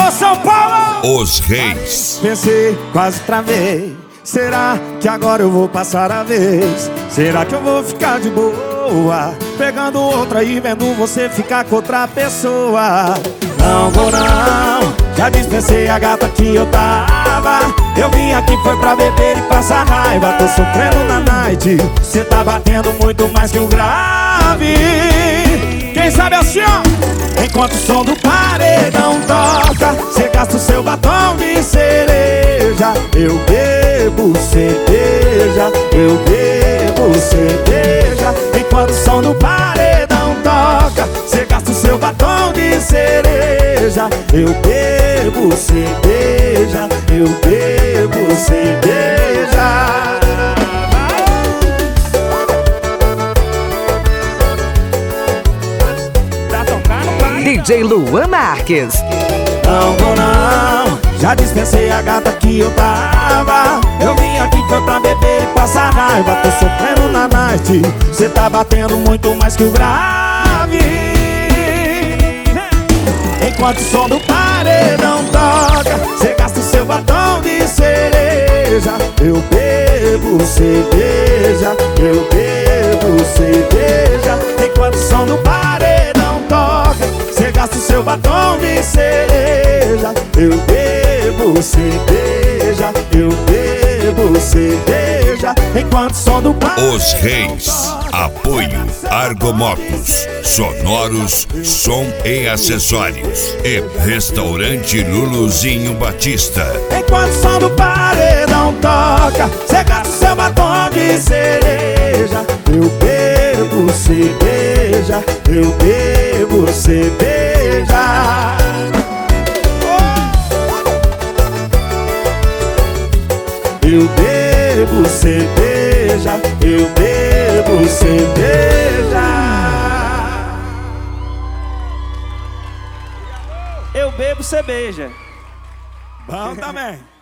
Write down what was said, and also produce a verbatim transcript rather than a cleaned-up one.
Alô, São Paulo! Os Reis. Pensei, quase travei. Será que agora eu vou passar a vez? Será que eu vou ficar de boa pegando outra e vendo você ficar com outra pessoa? Não vou não, já dispensei a gata que eu tava. Eu vim aqui foi pra beber e passar raiva. Tô sofrendo na night, cê tá batendo muito mais que o grave. Quem sabe assim, ó, enquanto o som do paredão toca, cê gasta o seu batom de cereja. Eu bebo cerveja, eu bebo cerveja. Enquanto o som do paredão toca, cê gasta o seu batom de cereja. Eu bebo cerveja, eu bebo cerveja. D J Luan Marques. Não vou não, já dispensei a gata que eu tava. Eu vim aqui foi pra beber e passar raiva. Tô sofrendo na night, cê tá batendo muito mais que o grave. Enquanto o som do paredão toca, cê gasta o seu batom de cereja. Eu bebo cerveja, eu bebo cerveja. Enquanto o som do paredão toca, cê gasta o seu batom de cereja. Eu bebo cerveja, eu bebo cerveja. Enquanto o som do paredão. Os Reis. Apoio Argomotos, sonoros, som e acessórios. E Restaurante Luluzinho Batista. Enquanto o som do paredão toca, cê gasta o seu batom de cereja. Eu bebo cerveja, eu bebo cerveja. Eu bebo cerveja, eu bebo cerveja. Eu bebo cerveja. Bom também.